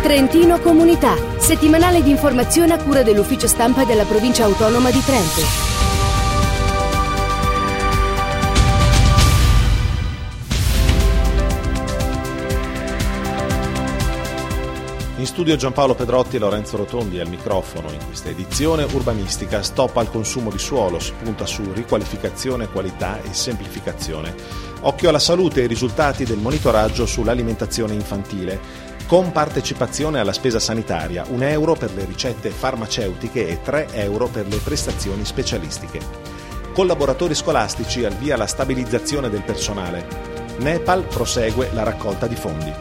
Trentino Comunità, settimanale di informazione a cura dell'Ufficio Stampa della Provincia Autonoma di Trento. In studio Giampaolo Pedrotti e Lorenzo Rotondi al microfono. In questa edizione urbanistica, stop al consumo di suolo, si punta su riqualificazione, qualità e semplificazione. Occhio alla salute e ai risultati del monitoraggio sull'alimentazione infantile. Con partecipazione alla spesa sanitaria, €1 per le ricette farmaceutiche e €3 per le prestazioni specialistiche. Collaboratori scolastici, al via la stabilizzazione del personale. Nepal prosegue la raccolta di fondi.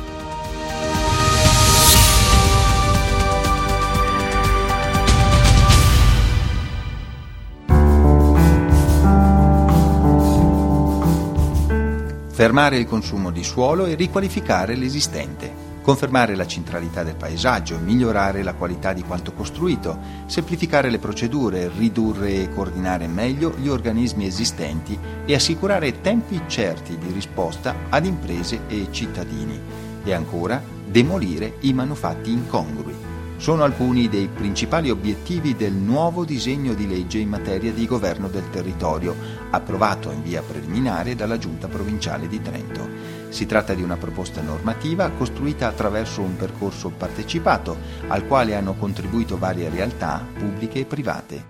Fermare il consumo di suolo e riqualificare l'esistente. Confermare la centralità del paesaggio, migliorare la qualità di quanto costruito, semplificare le procedure, ridurre e coordinare meglio gli organismi esistenti e assicurare tempi certi di risposta ad imprese e cittadini. E ancora, demolire i manufatti incongrui. Sono alcuni dei principali obiettivi del nuovo disegno di legge in materia di governo del territorio, approvato in via preliminare dalla Giunta Provinciale di Trento. Si tratta di una proposta normativa costruita attraverso un percorso partecipato, al quale hanno contribuito varie realtà pubbliche e private.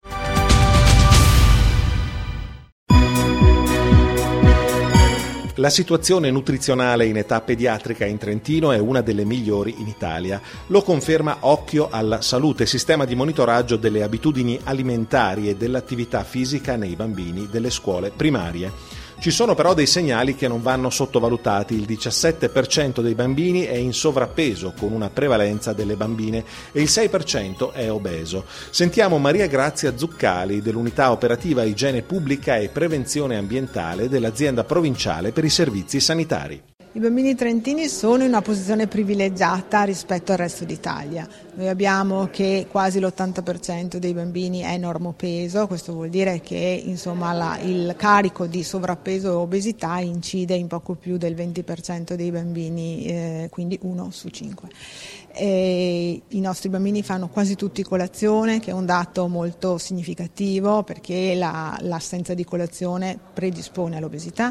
La situazione nutrizionale in età pediatrica in Trentino è una delle migliori in Italia. Lo conferma Occhio alla Salute, sistema di monitoraggio delle abitudini alimentari e dell'attività fisica nei bambini delle scuole primarie. Ci sono però dei segnali che non vanno sottovalutati. Il 17% dei bambini è in sovrappeso, con una prevalenza delle bambine, e il 6% è obeso. Sentiamo Maria Grazia Zuccali dell'Unità Operativa Igiene Pubblica e Prevenzione Ambientale dell'Azienda Provinciale per i Servizi Sanitari. I bambini trentini sono in una posizione privilegiata rispetto al resto d'Italia. Noi abbiamo che quasi l'80% dei bambini è normopeso, questo vuol dire che il carico di sovrappeso e obesità incide in poco più del 20% dei bambini, quindi 1 su 5. I nostri bambini fanno quasi tutti colazione, che è un dato molto significativo perché l'assenza di colazione predispone all'obesità.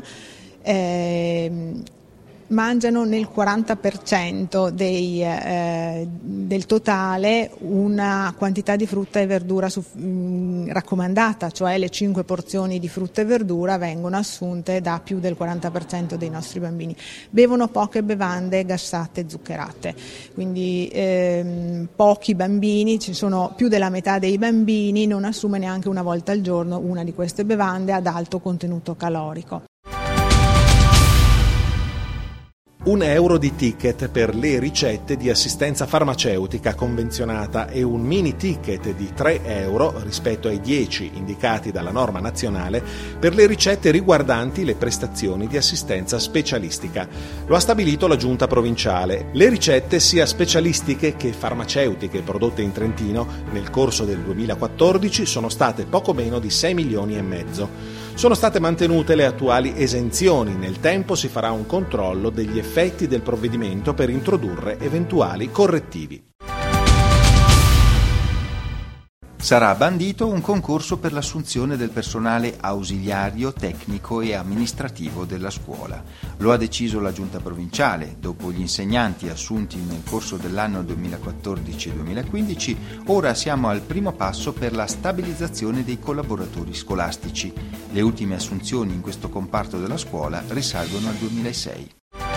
Mangiano nel 40% del totale una quantità di frutta e verdura raccomandata, cioè le 5 porzioni di frutta e verdura vengono assunte da più del 40% dei nostri bambini. Bevono poche bevande gassate e zuccherate, quindi pochi bambini, ci sono più della metà dei bambini non assume neanche una volta al giorno una di queste bevande ad alto contenuto calorico. €1 di ticket per le ricette di assistenza farmaceutica convenzionata e un mini ticket di €3 rispetto ai 10 indicati dalla norma nazionale per le ricette riguardanti le prestazioni di assistenza specialistica. Lo ha stabilito la Giunta Provinciale. Le ricette sia specialistiche che farmaceutiche prodotte in Trentino nel corso del 2014 sono state poco meno di 6,5 milioni. Sono state mantenute le attuali esenzioni. Nel tempo si farà un controllo degli effetti del provvedimento per introdurre eventuali correttivi. Sarà bandito un concorso per l'assunzione del personale ausiliario, tecnico e amministrativo della scuola. Lo ha deciso la Giunta Provinciale. Dopo gli insegnanti assunti nel corso dell'anno 2014-2015, ora siamo al primo passo per la stabilizzazione dei collaboratori scolastici. Le ultime assunzioni in questo comparto della scuola risalgono al 2006.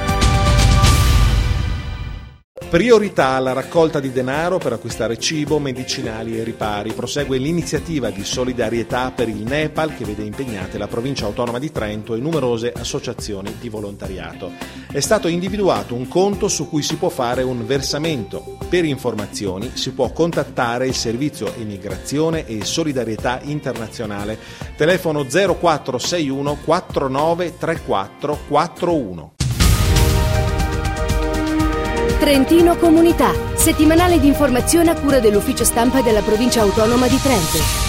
Priorità alla raccolta di denaro per acquistare cibo, medicinali e ripari. Prosegue l'iniziativa di solidarietà per il Nepal che vede impegnate la Provincia Autonoma di Trento e numerose associazioni di volontariato. È stato individuato un conto su cui si può fare un versamento. Per informazioni si può contattare il Servizio Emigrazione e Solidarietà Internazionale. Telefono 0461 49 34 41. Trentino Comunità, settimanale di informazione a cura dell'Ufficio Stampa della Provincia Autonoma di Trento.